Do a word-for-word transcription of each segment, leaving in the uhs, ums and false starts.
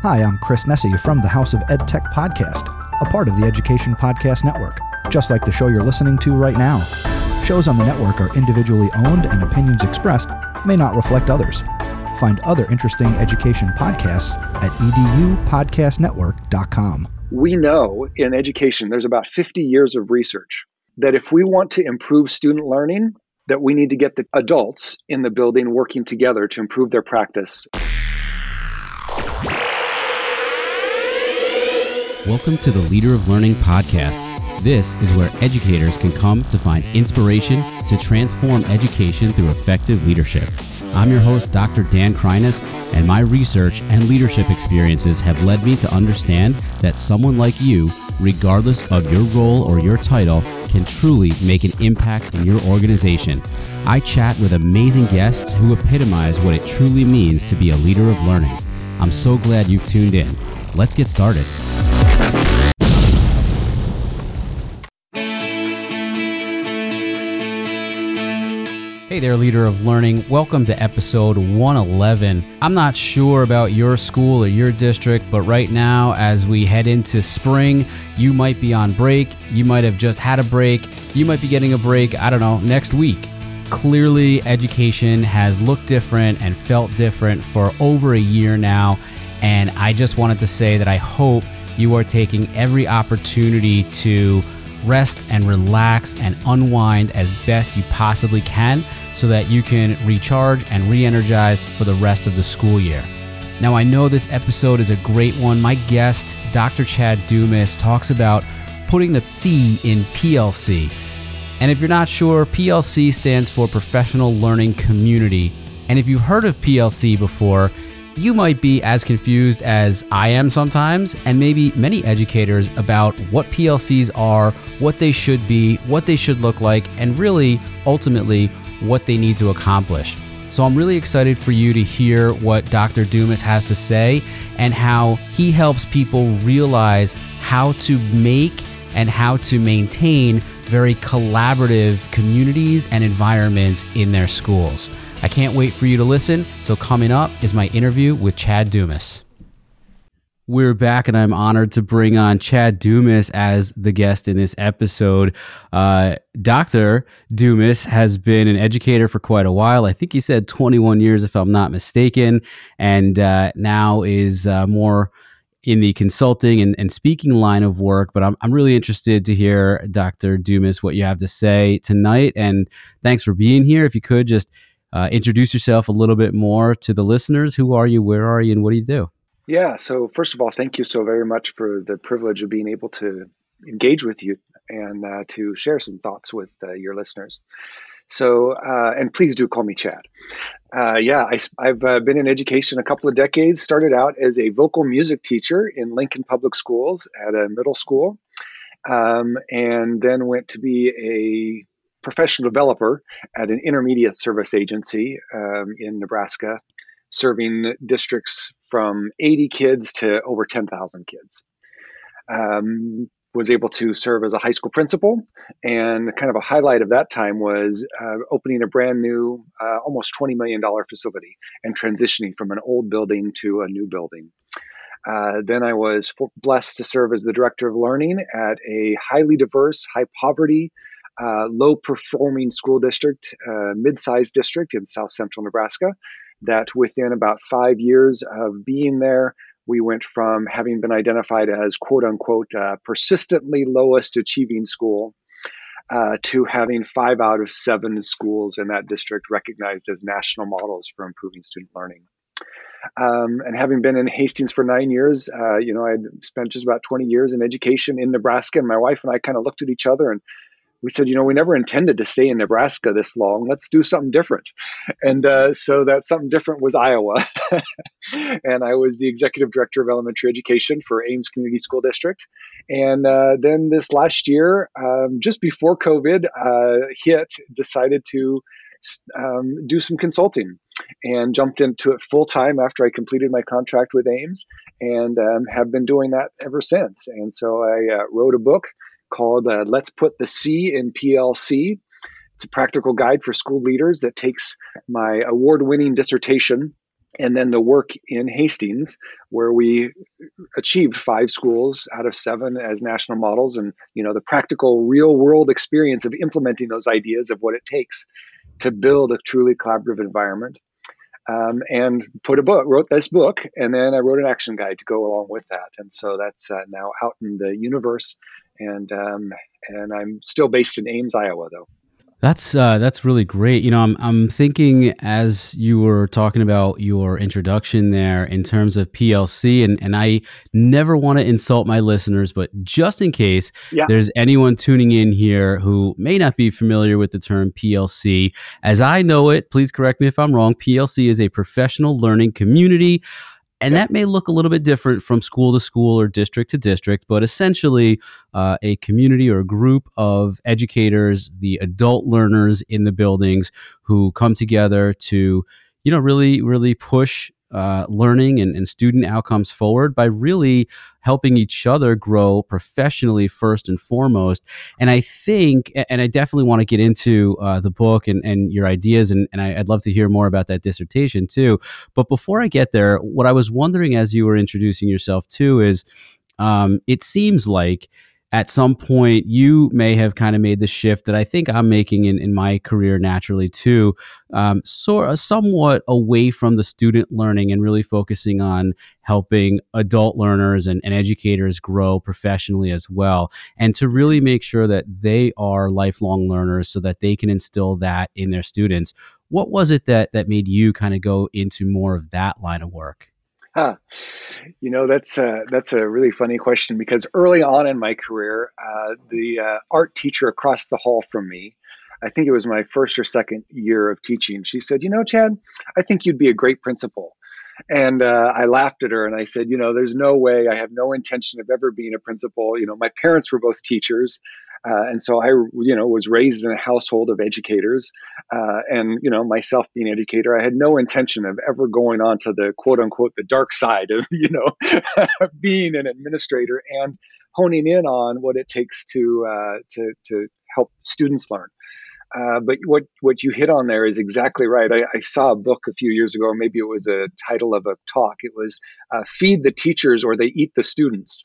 Hi, I'm Chris Nesi from the House of EdTech Podcast, a part of the Education Podcast Network, just like the show you're listening to right now. Shows on the network are individually owned and opinions expressed may not reflect others. Find other interesting education podcasts at e d u podcast network dot com. We know in education, there's about fifty years of research that if we want to improve student learning, that we need to get the adults in the building working together to improve their practice. Welcome to the Leader of Learning podcast. This is where educators can come to find inspiration to transform education through effective leadership. I'm your host, Doctor Dan Kreines, and my research and leadership experiences have led me to understand that someone like you, regardless of your role or your title, can truly make an impact in your organization. I chat with amazing guests who epitomize what it truly means to be a leader of learning. I'm so glad you've tuned in. Let's get started. Hey there, Leader of Learning. Welcome to episode one eleven. I'm not sure about your school or your district, but right now, as we head into spring, you might be on break. You might have just had a break. You might be getting a break, I don't know, next week. Clearly, education has looked different and felt different for over a year now. And I just wanted to say that I hope you are taking every opportunity to rest and relax and unwind as best you possibly can so that you can recharge and re-energize for the rest of the school year. Now, I know this episode is a great one. My guest, Doctor Chad Dumas, talks about putting the C in P L C. And if you're not sure, P L C stands for Professional Learning Community. And if you've heard of P L C before, you might be as confused as I am sometimes, and maybe many educators, about what P L Cs are, what they should be, what they should look like, and really, ultimately, what they need to accomplish. So I'm really excited for you to hear what Doctor Dumas has to say and how he helps people realize how to make and how to maintain very collaborative communities and environments in their schools. I can't wait for you to listen. So coming up is my interview with Chad Dumas. We're back, and I'm honored to bring on Chad Dumas as the guest in this episode. Uh, Doctor Dumas has been an educator for quite a while. I think he said twenty-one years, if I'm not mistaken, and uh, now is uh, more in the consulting and, and speaking line of work. But I'm I'm really interested to hear, Doctor Dumas, what you have to say tonight. And thanks for being here. If you could just Uh, introduce yourself a little bit more to the listeners. Who are you? Where are you? And what do you do? Yeah, so first of all, thank you so very much for the privilege of being able to engage with you and uh, to share some thoughts with uh, your listeners. So, uh, and please do call me Chad. Uh, yeah, I, I've uh, been in education a couple of decades, started out as a vocal music teacher in Lincoln Public Schools at a middle school, um, and then went to be a professional developer at an intermediate service agency um, in Nebraska, serving districts from eighty kids to over ten thousand kids. Um, was able to serve as a high school principal, and kind of a highlight of that time was uh, opening a brand new, uh, almost twenty million dollars facility and transitioning from an old building to a new building. Uh, then I was for- blessed to serve as the director of learning at a highly diverse, high poverty, Uh, low-performing school district, uh, mid-sized district in south central Nebraska, that within about five years of being there, we went from having been identified as quote-unquote uh, persistently lowest achieving school uh, to having five out of seven schools in that district recognized as national models for improving student learning. Um, and having been in Hastings for nine years, uh, you know, I'd spent just about twenty years in education in Nebraska, and my wife and I kind of looked at each other and we said, you know, we never intended to stay in Nebraska this long. Let's do something different. And uh, so that something different was Iowa. And I was the executive director of elementary education for Ames Community School District. And uh, then this last year, um, just before COVID uh, hit, decided to um, do some consulting and jumped into it full time after I completed my contract with Ames, and um, have been doing that ever since. And so I uh, wrote a book called uh, Let's Put the C in P L C. It's a practical guide for school leaders that takes my award-winning dissertation and then the work in Hastings, where we achieved five schools out of seven as national models, and you know the practical, real-world experience of implementing those ideas of what it takes to build a truly collaborative environment. Um, and put a book, wrote this book, and then I wrote an action guide to go along with that. And so that's uh, now out in the universe, and um, and I'm still based in Ames, Iowa, though. That's uh, that's really great. You know, I'm I'm thinking as you were talking about your introduction there in terms of P L C, and and I never want to insult my listeners, but just in case Yeah. there's anyone tuning in here who may not be familiar with the term P L C, as I know it, please correct me if I'm wrong. P L C is a professional learning community. And that may look a little bit different from school to school or district to district, but essentially uh, a community or a group of educators, the adult learners in the buildings who come together to, you know, really, really push uh, learning and, and student outcomes forward by really helping each other grow professionally first and foremost. And I think, and I definitely want to get into uh, the book and, and your ideas, and, and I, I'd love to hear more about that dissertation too. But before I get there, what I was wondering as you were introducing yourself too is, um, it seems like at some point you may have kind of made the shift that I think I'm making in, in my career naturally too, um, sort of somewhat away from the student learning and really focusing on helping adult learners and, and educators grow professionally as well, and to really make sure that they are lifelong learners so that they can instill that in their students. What was it that that made you kind of go into more of that line of work? Huh. You know, that's a, that's a really funny question, because early on in my career, uh, the uh, art teacher across the hall from me, I think it was my first or second year of teaching, she said, you know, Chad, I think you'd be a great principal. And uh, I laughed at her and I said, you know, there's no way. I have no intention of ever being a principal. You know, my parents were both teachers. Uh, and so I, you know, was raised in a household of educators, uh, and, you know, myself being an educator, I had no intention of ever going on to the quote unquote, the dark side of, you know, being an administrator and honing in on what it takes to, uh, to, to help students learn. Uh, but what, what you hit on there is exactly right. I, I saw a book a few years ago, maybe it was a title of a talk. It was uh, Feed the Teachers or They Eat the Students.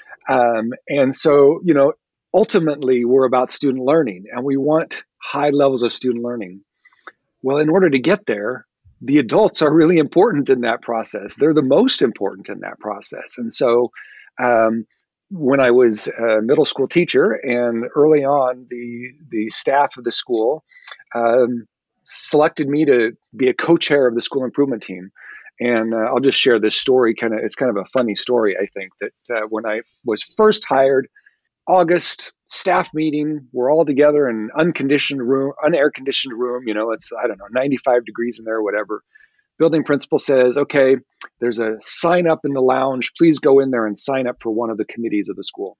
Um, and so, you know, ultimately we're about student learning and we want high levels of student learning. Well, in order to get there, the adults are really important in that process. They're the most important in that process. And so, um, when I was a middle school teacher, and early on, the the staff of the school um, selected me to be a co-chair of the school improvement team. And uh, I'll just share this story. Kind of, it's kind of a funny story, I think, that uh, when I was first hired, August staff meeting, we're all together in unconditioned room, unair conditioned room. You know, it's I don't know, ninety-five degrees in there, whatever. Building principal says, okay, there's a sign up in the lounge. Please go in there and sign up for one of the committees of the school.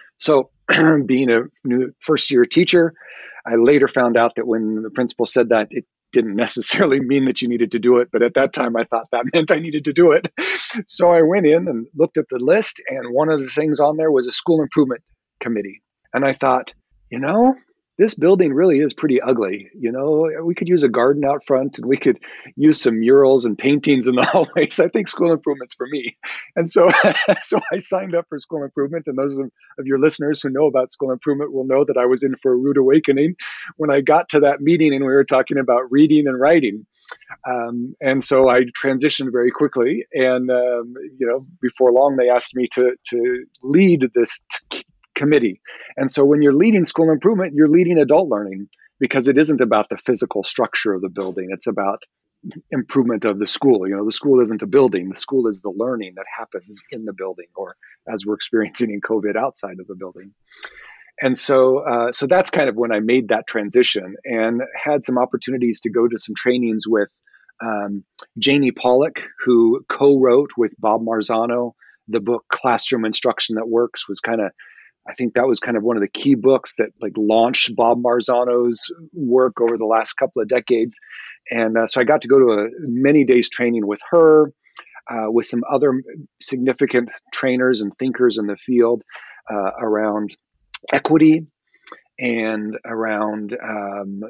So being a new first year teacher, I later found out that when the principal said that, it didn't necessarily mean that you needed to do it. But at that time, I thought that meant I needed to do it. So I went in and looked at the list. And one of the things on there was a school improvement committee. And I thought, you know, this building really is pretty ugly. You know, we could use a garden out front and we could use some murals and paintings in the hallways. I think school improvement's for me. And so, so I signed up for school improvement. And those of, of your listeners who know about school improvement will know that I was in for a rude awakening when I got to that meeting and we were talking about reading and writing. Um, and so I transitioned very quickly. And, um, you know, before long, they asked me to, to lead this t- committee. And so when you're leading school improvement, you're leading adult learning, because it isn't about the physical structure of the building. It's about improvement of the school. You know, the school isn't a building. The school is the learning that happens in the building, or as we're experiencing in COVID, outside of the building. And so, uh, so that's kind of when I made that transition and had some opportunities to go to some trainings with um, Janie Pollock, who co-wrote with Bob Marzano the book Classroom Instruction That Works. Was kind of I think that was kind of one of the key books that like launched Bob Marzano's work over the last couple of decades. And uh, so I got to go to a many days training with her, uh, with some other significant trainers and thinkers in the field uh, around equity and around um,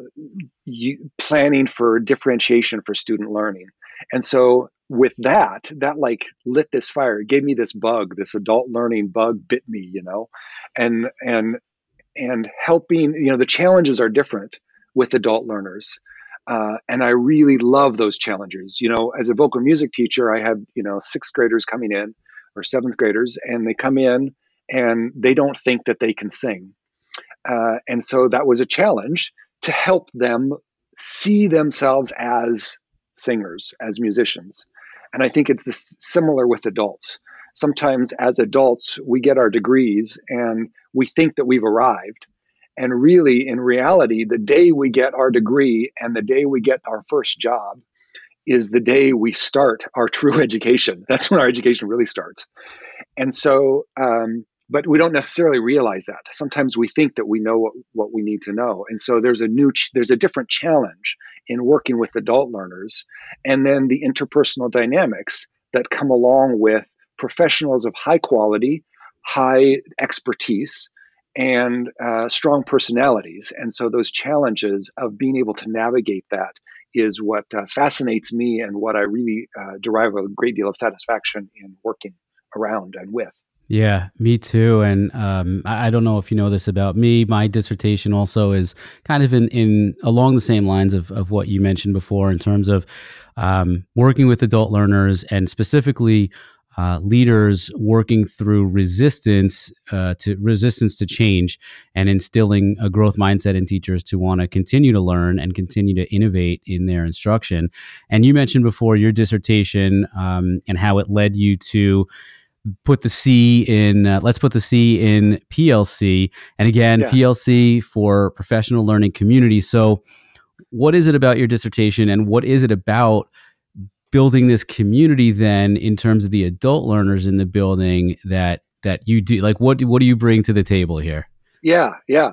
you, planning for differentiation for student learning. And so with that, that like lit this fire. It gave me this bug, this adult learning bug bit me, you know, and and and helping, you know, the challenges are different with adult learners. Uh, and I really love those challenges. You know, as a vocal music teacher, I had, you know, sixth graders coming in or seventh graders, and they come in and they don't think that they can sing. Uh, and so that was a challenge to help them see themselves as singers, as musicians. And I think it's this similar with adults. Sometimes as adults, we get our degrees and we think that we've arrived. And really, in reality, the day we get our degree and the day we get our first job is the day we start our true education. That's when our education really starts. And so, um, but we don't necessarily realize that. Sometimes we think that we know what, what we need to know. And so there's a new, ch- there's a different challenge in working with adult learners. And then the interpersonal dynamics that come along with professionals of high quality, high expertise, and uh, strong personalities. And so those challenges of being able to navigate that is what uh, fascinates me and what I really uh, derive a great deal of satisfaction in working around and with. Yeah, me too. And um, I, I don't know if you know this about me. My dissertation also is kind of in, in along the same lines of, of what you mentioned before in terms of um, working with adult learners and specifically uh, leaders working through resistance uh, to resistance to change and instilling a growth mindset in teachers to want to continue to learn and continue to innovate in their instruction. And you mentioned before your dissertation um, and how it led you to put the C in, uh, let's put the C in P L C. And again, yeah. P L C for Professional Learning Community. So what is it about your dissertation and what is it about building this community then in terms of the adult learners in the building that that you do? Like, what, what do you bring to the table here? Yeah, yeah.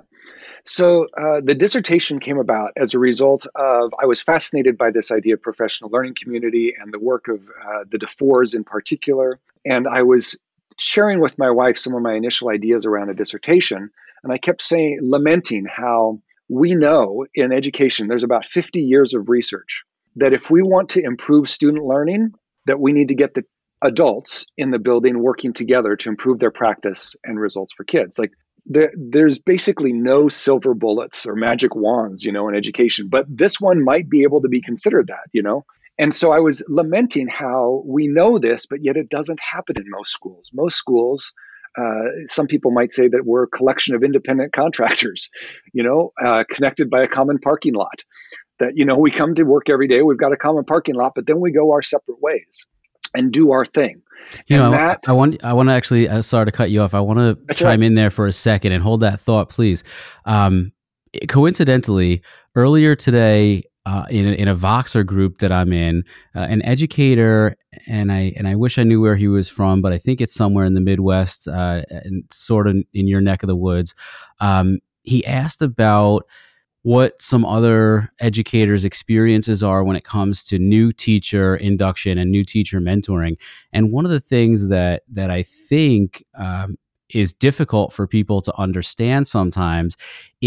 So uh, the dissertation came about as a result of, I was fascinated by this idea of professional learning community and the work of uh, the DeFores in particular. And I was sharing with my wife some of my initial ideas around a dissertation. And I kept saying, lamenting how we know in education, there's about fifty years of research that if we want to improve student learning, that we need to get the adults in the building working together to improve their practice and results for kids. Like, There, there's basically no silver bullets or magic wands, you know, in education, but this one might be able to be considered that, you know? And so I was lamenting how we know this, but yet it doesn't happen in most schools. Most schools, uh, some people might say that we're a collection of independent contractors, you know, uh, connected by a common parking lot. That, you know, we come to work every day, we've got a common parking lot, but then we go our separate ways and do our thing. You and know, that, I want I want to actually, uh, sorry to cut you off. I want to chime right. in there for a second and hold that thought, please. Um, coincidentally, earlier today, uh, in a, in a Voxer group that I'm in, uh, an educator, and I and I wish I knew where he was from, but I think it's somewhere in the Midwest, uh, and sort of in your neck of the woods. Um, he asked about what some other educators' experiences are when it comes to new teacher induction and new teacher mentoring. And one of the things that that I think um, is difficult for people to understand sometimes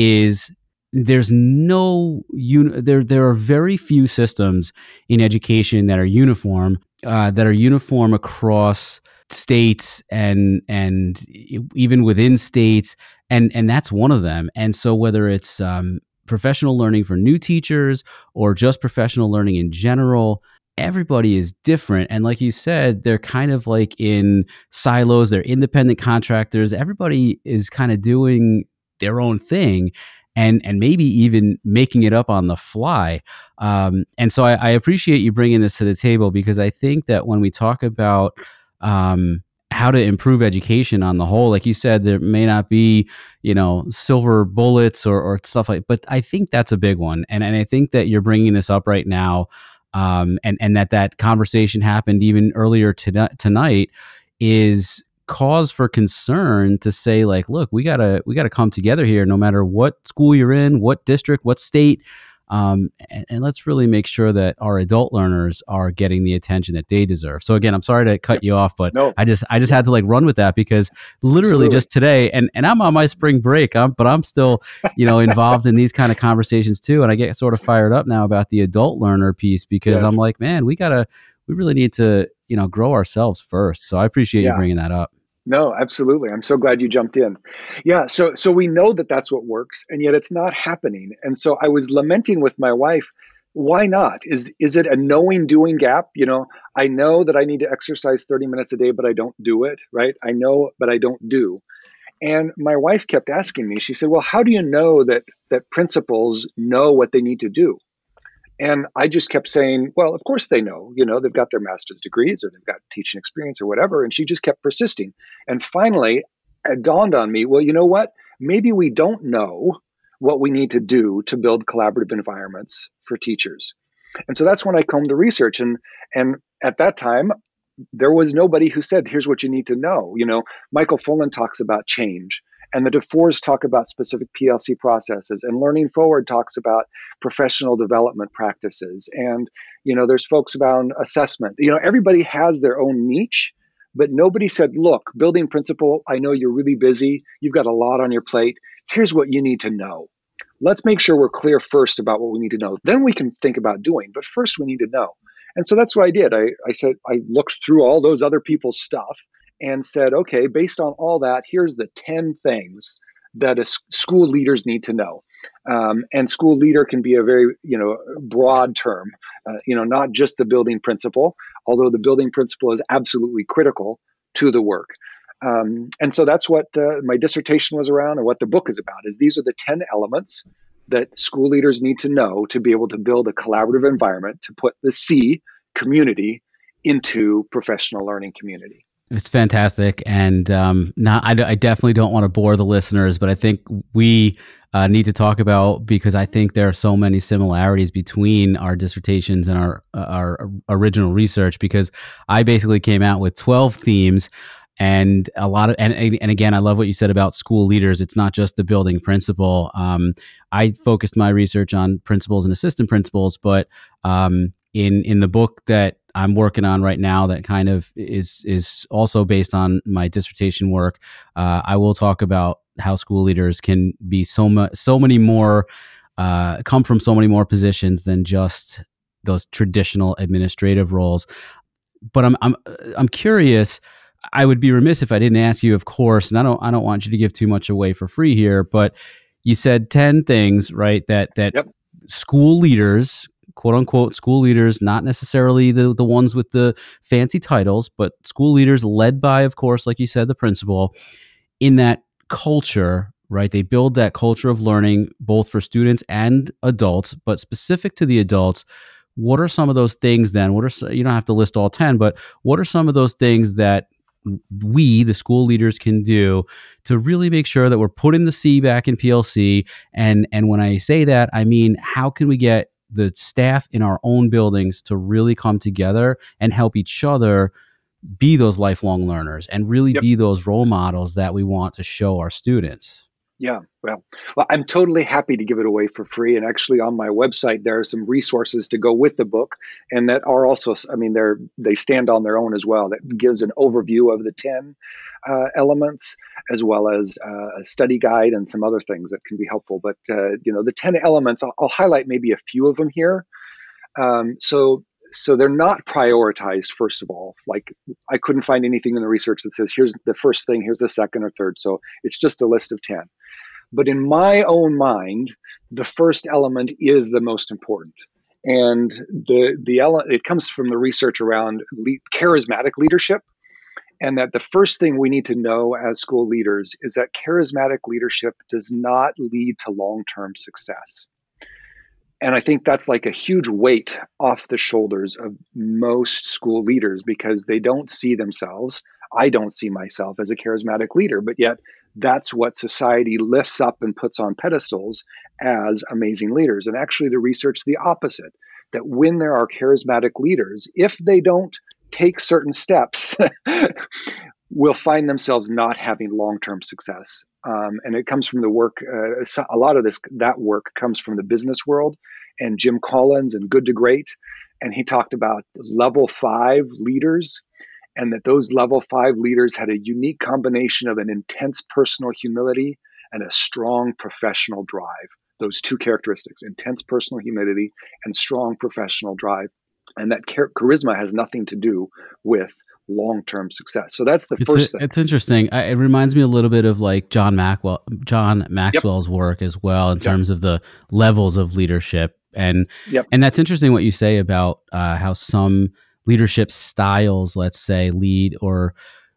is there's no un- there there are very few systems in education that are uniform uh, that are uniform across states and and even within states, and and that's one of them. And so whether it's um, professional learning for new teachers or just professional learning in general, everybody is different. And like you said, they're kind of like in silos, they're independent contractors. Everybody is kind of doing their own thing and and maybe even making it up on the fly. Um, and so I, I appreciate you bringing this to the table, because I think that when we talk about um, how to improve education on the whole, like you said, there may not be, you know, silver bullets or, or stuff like, but I think that's a big one. And and I think that you're bringing this up right now, um, and, and that that conversation happened even earlier to, tonight is cause for concern to say, like, look, we gotta, we gotta come together here, no matter what school you're in, what district, what state. Um, and, and let's really make sure that our adult learners are getting the attention that they deserve. So again, I'm sorry to cut Yep. you off, but No. I just I just had to like run with that because literally Absolutely. just today, and, and I'm on my spring break, I'm, but I'm still, you know, involved in these kind of conversations too. And I get sort of fired up now about the adult learner piece because Yes. I'm like, man, we gotta, we really need to, you know, grow ourselves first. So I appreciate Yeah. you bringing that up. No, absolutely. I'm so glad you jumped in. Yeah, so so we know that that's what works, and yet it's not happening. And so I was lamenting with my wife, why not? Is is it a knowing doing gap? You know, I know that I need to exercise thirty minutes a day, but I don't do it, right? I know, but I don't do. And my wife kept asking me, she said, well, how do you know that that principals know what they need to do? And I just kept saying, well, of course they know, you know, they've got their master's degrees or they've got teaching experience or whatever. And she just kept persisting. And finally, it dawned on me, well, you know what? Maybe we don't know what we need to do to build collaborative environments for teachers. And so that's when I combed the research. And, and at that time, there was nobody who said, here's what you need to know. You know, Michael Fullan talks about change. And the DeFores talk about specific P L C processes, and Learning Forward talks about professional development practices. And, you know, there's folks about assessment. You know, everybody has their own niche, but nobody said, look, building principle, I know you're really busy. You've got a lot on your plate. Here's what you need to know. Let's make sure we're clear first about what we need to know. Then we can think about doing, but first we need to know. And so that's what I did. I, I said, I looked through all those other people's stuff and said, okay, based on all that, here's the ten things that a s- school leaders need to know. Um, and school leader can be a very, you know, broad term, uh, you know, not just the building principle, although the building principle is absolutely critical to the work. Um, and so that's what uh, my dissertation was around, and what the book is about, is these are the ten elements that school leaders need to know to be able to build a collaborative environment to put the C, community, into professional learning community. It's fantastic, and um, not. I, I definitely don't want to bore the listeners, but I think we uh, need to talk about, because I think there are so many similarities between our dissertations and our our original research. Because I basically came out with twelve themes, and a lot of and and again, I love what you said about school leaders. It's not just the building principle. Um, I focused my research on principals and assistant principals, but um, in in the book that I'm working on right now, that kind of is is also based on my dissertation work, Uh, I will talk about how school leaders can be so much, so many more, uh, come from so many more positions than just those traditional administrative roles. But I'm I'm I'm curious. I would be remiss if I didn't ask you, of course, and I don't I don't want you to give too much away for free here, but you said ten things, right? That that Yep. school leaders, quote unquote school leaders, not necessarily the, the ones with the fancy titles, but school leaders led by, of course, like you said, the principal, in that culture, right? They build that culture of learning both for students and adults, but specific to the adults. What are some of those things then? What are, you don't have to list all ten, but what are some of those things that we, the school leaders, can do to really make sure that we're putting the C back in P L C? And, and when I say that, I mean, how can we get the staff in our own buildings to really come together and help each other be those lifelong learners and really Yep. be those role models that we want to show our students? Yeah, well, well, I'm totally happy to give it away for free. And actually, on my website, there are some resources to go with the book, and that are also, I mean, they're they stand on their own as well. That gives an overview of the ten uh, elements, as well as uh, a study guide and some other things that can be helpful. But uh, you know, the ten elements, I'll, I'll highlight maybe a few of them here. Um, so. So they're not prioritized, first of all. Like, I couldn't find anything in the research that says, here's the first thing, here's the second or third. So it's just a list of ten. But in my own mind, the first element is the most important. And the the ele- it comes from the research around le- charismatic leadership. And that the first thing we need to know as school leaders is that charismatic leadership does not lead to long-term success. And I think that's like a huge weight off the shoulders of most school leaders, because they don't see themselves. I don't see myself as a charismatic leader, but yet that's what society lifts up and puts on pedestals as amazing leaders. And actually, the research is the opposite, that when there are charismatic leaders, if they don't take certain steps, will find themselves not having long-term success. Um, and it comes from the work, uh, a lot of this, that work comes from the business world and Jim Collins and Good to Great. And he talked about level five leaders, and that those level five leaders had a unique combination of an intense personal humility and a strong professional drive. Those two characteristics, intense personal humility and strong professional drive. And that char- charisma has nothing to do with long-term success. So that's the it's first a, thing. It's interesting. I, it reminds me a little bit of like John Maxwell, John Maxwell's Yep. work as well in Yep. terms of the levels of leadership. And Yep. and that's interesting what you say about uh, how some leadership styles, let's say, lead or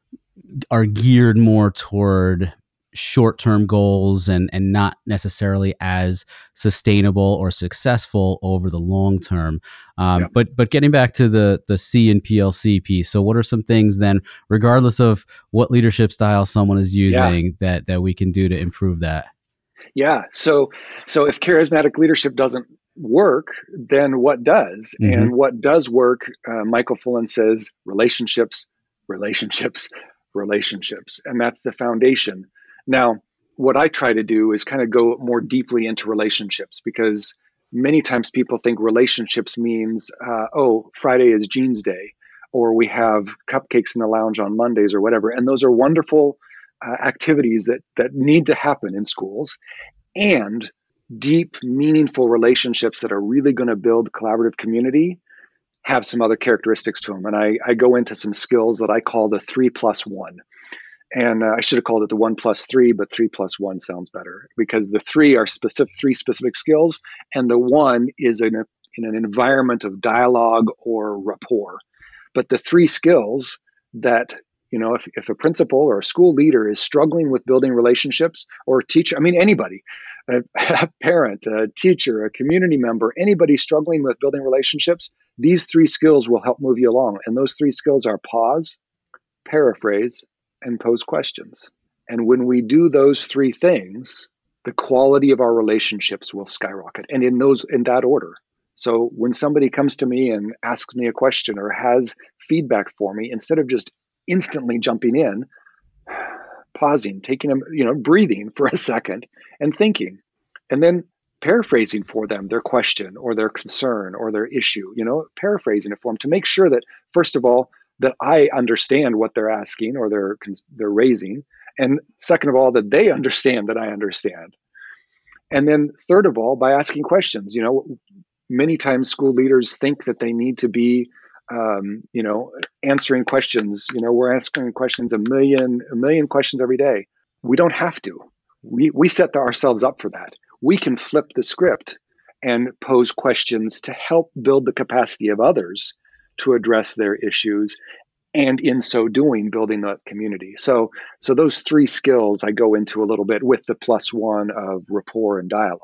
are geared more toward short-term goals and and not necessarily as sustainable or successful over the long term. Um, Yeah. But but getting back to the the C and P L C piece, so what are some things then, regardless of what leadership style someone is using, yeah. that that we can do to improve that? Yeah. So so if charismatic leadership doesn't work, then what does? Mm-hmm. And what does work? Uh, Michael Fullan says relationships, relationships, relationships, and that's the foundation. Now, what I try to do is kind of go more deeply into relationships, because many times people think relationships means, uh, oh, Friday is jeans day, or we have cupcakes in the lounge on Mondays or whatever. And those are wonderful uh, activities that that need to happen in schools, and deep, meaningful relationships that are really going to build collaborative community have some other characteristics to them. And I, I go into some skills that I call the three plus one. And uh, I should have called it the one plus three, but three plus one sounds better, because the three are specific, three specific skills, and the one is in, a, in an environment of dialogue or rapport. But the three skills that, you know, if, if a principal or a school leader is struggling with building relationships, or a teacher, I mean, anybody, a, a parent, a teacher, a community member, anybody struggling with building relationships, these three skills will help move you along. And those three skills are pause, paraphrase, and pose questions. And when we do those three things, the quality of our relationships will skyrocket, and in those, in that order. So when somebody comes to me and asks me a question or has feedback for me, instead of just instantly jumping in, pausing, taking a, you know, breathing for a second and thinking, and then paraphrasing for them their question or their concern or their issue, you know, paraphrasing it for them to make sure that, first of all, that I understand what they're asking or they're they're raising, and second of all, that they understand that I understand. And then third of all, by asking questions. You know, many times school leaders think that they need to be, um, you know, answering questions. You know, we're asking questions a million, a million questions every day. We don't have to. We we set ourselves up for that. We can flip the script and pose questions to help build the capacity of others to address their issues, and in so doing, building that community. So, so those three skills I go into a little bit with the plus one of rapport and dialogue.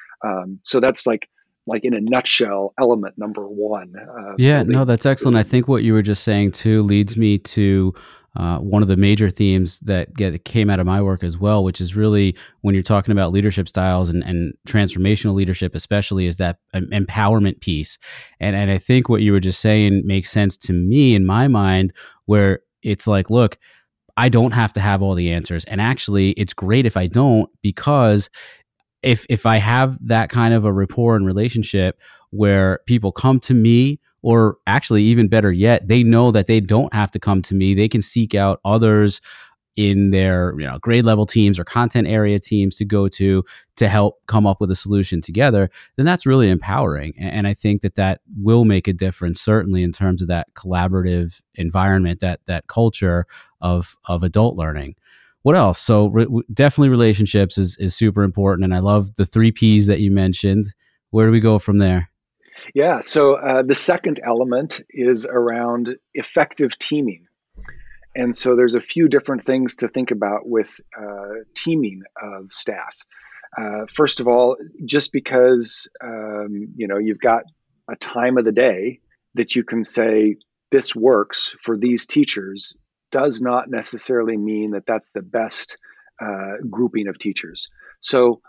Um, so that's like, like in a nutshell, element number one. Uh, yeah, building, no, that's excellent. building. I think what you were just saying too leads me to uh, one of the major themes that get came out of my work as well, which is really when you're talking about leadership styles and, and transformational leadership, especially, is that um, empowerment piece. And and I think what you were just saying makes sense to me in my mind, where it's like, look, I don't have to have all the answers, and actually, it's great if I don't, because if if I have that kind of a rapport and relationship where people come to me, or actually even better yet, they know that they don't have to come to me. They can seek out others in their, you know, grade level teams or content area teams to go to to help come up with a solution together, then that's really empowering. And I think that that will make a difference, certainly in terms of that collaborative environment, that that culture of of adult learning. What else? So re- definitely relationships is is super important. And I love the three P's that you mentioned. Where do we go from there? Yeah, so uh, the second element is around effective teaming. And so there's a few different things to think about with uh, teaming of staff. Uh, first of all, just because um, you know, you've got a time of the day that you can say this works for these teachers does not necessarily mean that that's the best uh, grouping of teachers. So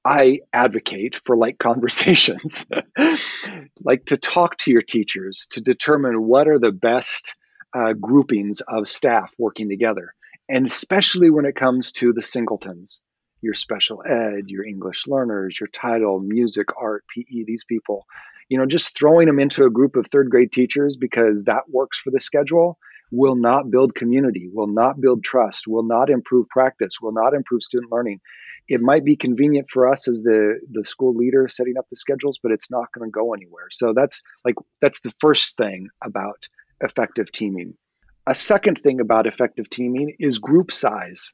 I advocate for like conversations, like to talk to your teachers to determine what are the best uh, groupings of staff working together. And especially when it comes to the singletons, your special ed, your English learners, your title, music, art, P E, these people, you know, just throwing them into a group of third grade teachers because that works for the schedule will not build community, will not build trust, will not improve practice, will not improve student learning. It might be convenient for us as the, the school leader setting up the schedules, but it's not going to go anywhere. So that's like, that's the first thing about effective teaming. A second thing about effective teaming is group size.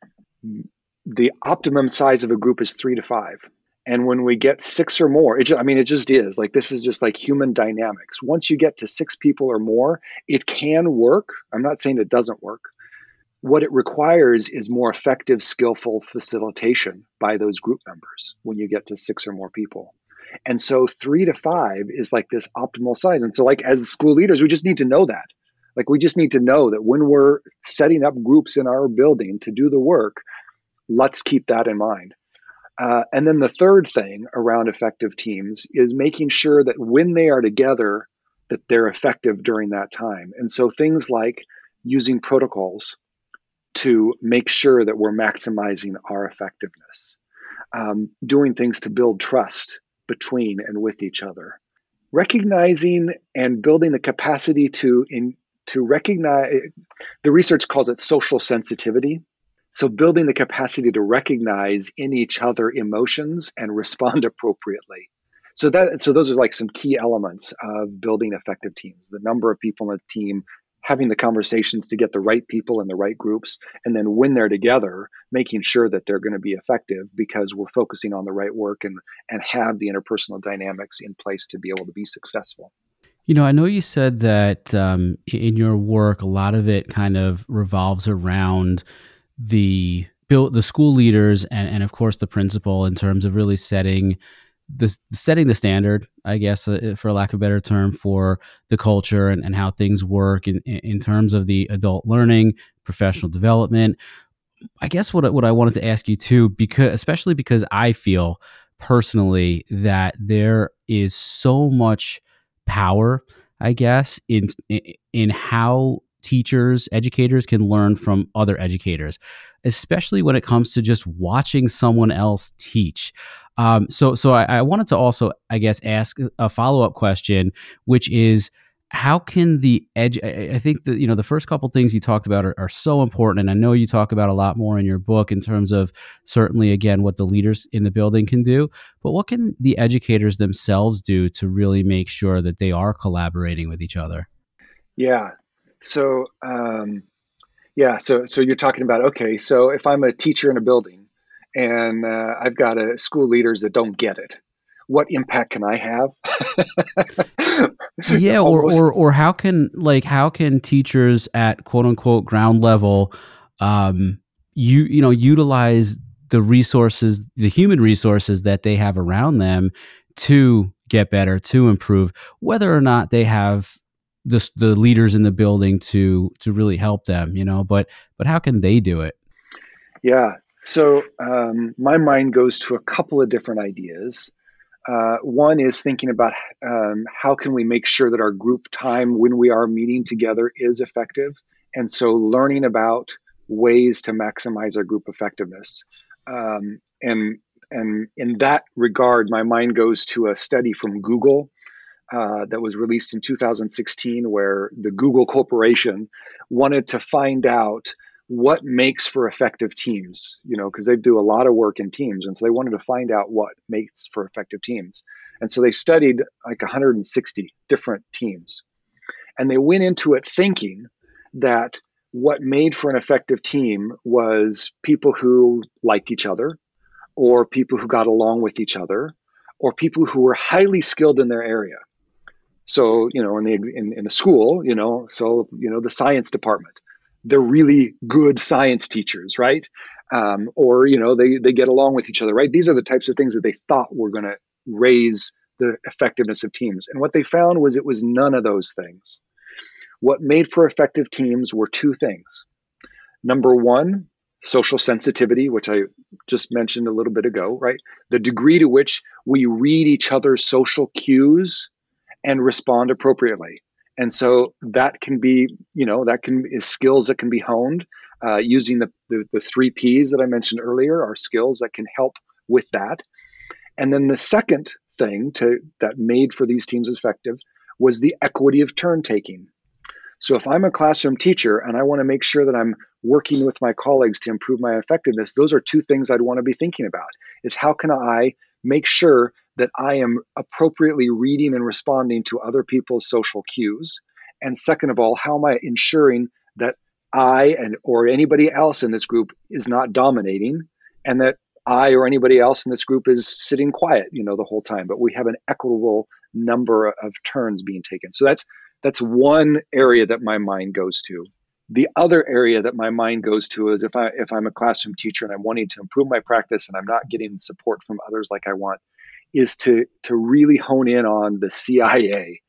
The optimum size of a group is three to five. And when we get six or more, it just, I mean, it just is like, this is just like human dynamics. Once you get to six people or more, it can work. I'm not saying it doesn't work. What it requires is more effective, skillful facilitation by those group members when you get to six or more people. And so three to five is like this optimal size. And so like as school leaders, we just need to know that. Like we just need to know that when we're setting up groups in our building to do the work, let's keep that in mind. Uh, and then the third thing around effective teams is making sure that when they are together, that they're effective during that time. And so things like using protocols to make sure that we're maximizing our effectiveness, um, doing things to build trust between and with each other, recognizing and building the capacity to in, to recognize, the research calls it social sensitivity. So building the capacity to recognize in each other emotions and respond appropriately. So that so those are like some key elements of building effective teams. The number of people on the team, having the conversations to get the right people in the right groups, and then when they're together, making sure that they're going to be effective because we're focusing on the right work and and have the interpersonal dynamics in place to be able to be successful. You know, I know you said that um, in your work, a lot of it kind of revolves around the build, the school leaders, and, and of course the principal in terms of really setting the setting the standard, I guess, uh, for lack of a better term, for the culture and, and how things work in in terms of the adult learning, professional development. I guess what what I wanted to ask you too, because especially because I feel personally that there is so much power, I guess, in in how teachers, educators can learn from other educators, especially when it comes to just watching someone else teach. Um, so, so I, I wanted to also, I guess, ask a follow-up question, which is, how can the edge? I think that, you know, the first couple things you talked about are, are so important, and I know you talk about a lot more in your book in terms of certainly, again, what the leaders in the building can do, but what can the educators themselves do to really make sure that they are collaborating with each other? Yeah. So, um, yeah. So, so you're talking about, okay, so if I'm a teacher in a building and uh, I've got a school leaders that don't get it, what impact can I have? Yeah, or, or or how can like how can teachers at quote unquote ground level, um, you you know utilize the resources, the human resources that they have around them to get better, to improve, whether or not they have the the leaders in the building to to really help them, you know, but but how can they do it? Yeah. So um, my mind goes to a couple of different ideas. Uh, one is thinking about um, how can we make sure that our group time when we are meeting together is effective. And so learning about ways to maximize our group effectiveness. Um, and, and in that regard, my mind goes to a study from Google uh, that was released in two thousand sixteen, where the Google Corporation wanted to find out what makes for effective teams, you know, because they do a lot of work in teams. And so they wanted to find out what makes for effective teams. And so they studied like one hundred sixty different teams. And they went into it thinking that what made for an effective team was people who liked each other, or people who got along with each other, or people who were highly skilled in their area. So, you know, in the in, in a school, you know, so, you know, the science department, they're really good science teachers, right? Um, or, you know, they, they get along with each other, right? These are the types of things that they thought were going to raise the effectiveness of teams. And what they found was it was none of those things. What made for effective teams were two things. Number one, social sensitivity, which I just mentioned a little bit ago, right? The degree to which we read each other's social cues and respond appropriately. And so that can be, you know, that can is skills that can be honed uh, using the, the the three P's that I mentioned earlier are skills that can help with that. And then the second thing to that made for these teams effective was the equity of turn taking. So if I'm a classroom teacher and I want to make sure that I'm working with my colleagues to improve my effectiveness, those are two things I'd want to be thinking about, is how can I make sure that I am appropriately reading and responding to other people's social cues? And second of all, how am I ensuring that I and or anybody else in this group is not dominating, and that I or anybody else in this group is sitting quiet, you know, the whole time, but we have an equitable number of turns being taken. So that's That's one area that my mind goes to. The other area that my mind goes to is if I if I'm a classroom teacher and I'm wanting to improve my practice and I'm not getting support from others like I want, is to to really hone in on the C I A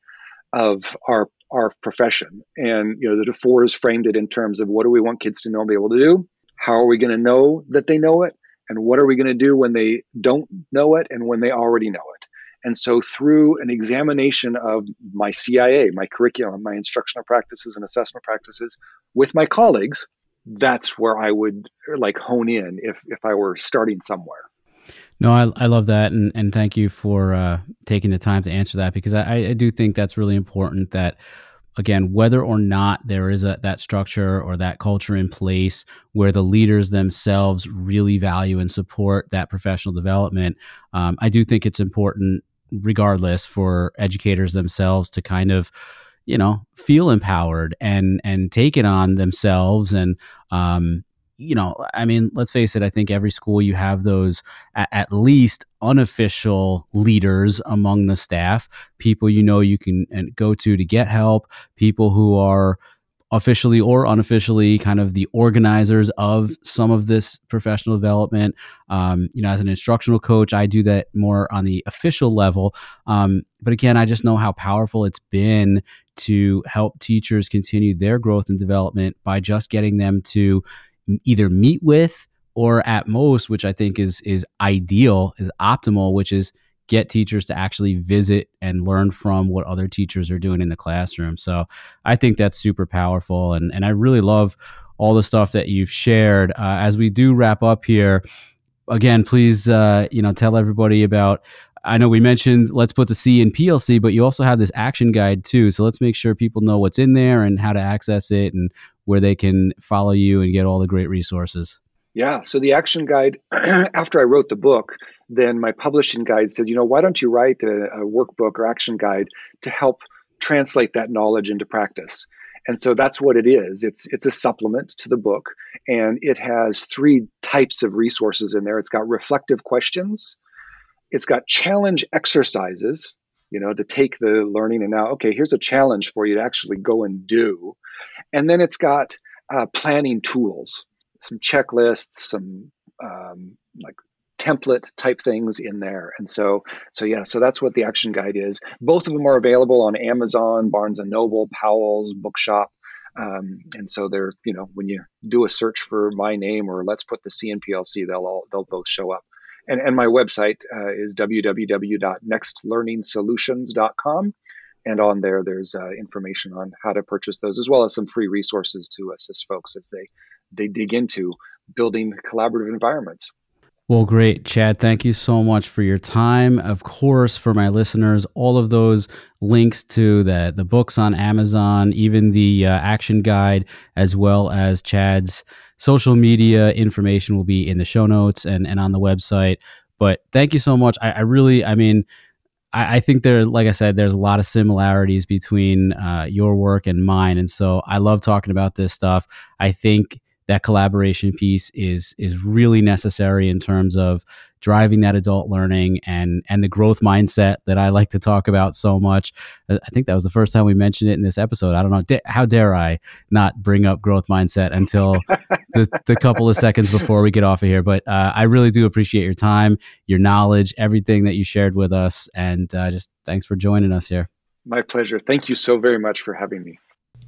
of our our profession. And you know, the DeFore has framed it in terms of what do we want kids to know and be able to do? How are we going to know that they know it? And what are we going to do when they don't know it and when they already know it? And so through an examination of my C I A, my curriculum, my instructional practices and assessment practices with my colleagues, that's where I would like hone in if, if I were starting somewhere. No, I, I love that. And, and thank you for uh, taking the time to answer that, because I, I do think that's really important that, again, whether or not there is a, that structure or that culture in place where the leaders themselves really value and support that professional development, um, I do think it's important regardless for educators themselves to kind of, you know, feel empowered and, and take it on themselves. And, um, you know, I mean, let's face it, I think every school you have those at, at least unofficial leaders among the staff, people, you know, you can go to to get help, people who are officially or unofficially kind of the organizers of some of this professional development. Um, you know, as an instructional coach, I do that more on the official level. Um, but again, I just know how powerful it's been to help teachers continue their growth and development by just getting them to either meet with or at most, which I think is is ideal, is optimal, which is get teachers to actually visit and learn from what other teachers are doing in the classroom. So I think that's super powerful. And, and I really love all the stuff that you've shared. Uh, as we do wrap up here, again, please, uh, you know, tell everybody about, I know we mentioned Let's Put the C in P L C, but you also have this action guide too. So let's make sure people know what's in there and how to access it and where they can follow you and get all the great resources. Yeah. So the action guide, after I wrote the book, then my publishing guide said, you know, why don't you write a, a workbook or action guide to help translate that knowledge into practice? And so that's what it is. It's it's a supplement to the book, and it has three types of resources in there. It's got reflective questions. It's got challenge exercises, you know, to take the learning and now, okay, here's a challenge for you to actually go and do. And then it's got uh, planning tools, some checklists, some um, like template type things in there. And so, so yeah, so that's what the action guide is. Both of them are available on Amazon, Barnes and Noble, Powell's, Bookshop. Um, and so they're, you know, when you do a search for my name or Let's Put the C in P L C, they'll all, they'll both show up. And, and my website uh, is w w w dot next learning solutions dot com. And on there, there's uh, information on how to purchase those, as well as some free resources to assist folks as they, they dig into building collaborative environments. Well, great, Chad. Thank you so much for your time. Of course, for my listeners, all of those links to the, the books on Amazon, even the uh, action guide, as well as Chad's social media information will be in the show notes and, and on the website. But thank you so much. I, I really, I mean, I, I think there, like I said, there's a lot of similarities between uh, your work and mine. And so I love talking about this stuff. I think that collaboration piece is is really necessary in terms of driving that adult learning and and the growth mindset that I like to talk about so much. I think that was the first time we mentioned it in this episode. I don't know, da- how dare I not bring up growth mindset until the, the couple of seconds before we get off of here. But uh, I really do appreciate your time, your knowledge, everything that you shared with us. And uh, just thanks for joining us here. My pleasure. Thank you so very much for having me.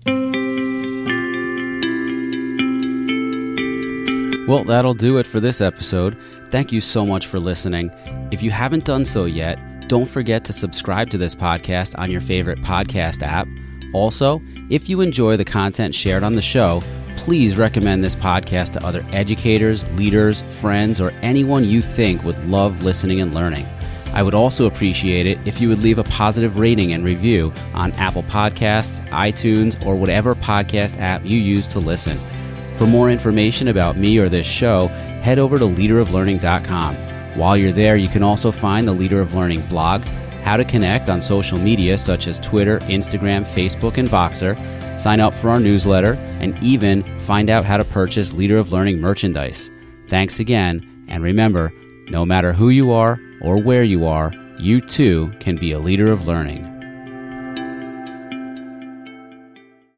Well, that'll do it for this episode. Thank you so much for listening. If you haven't done so yet, don't forget to subscribe to this podcast on your favorite podcast app. Also, if you enjoy the content shared on the show, please recommend this podcast to other educators, leaders, friends, or anyone you think would love listening and learning. I would also appreciate it if you would leave a positive rating and review on Apple Podcasts, iTunes, or whatever podcast app you use to listen. For more information about me or this show, head over to leader of learning dot com. While you're there, you can also find the Leader of Learning blog, how to connect on social media such as Twitter, Instagram, Facebook, and Voxer, sign up for our newsletter, and even find out how to purchase Leader of Learning merchandise. Thanks again, and remember, no matter who you are or where you are, you too can be a leader of learning.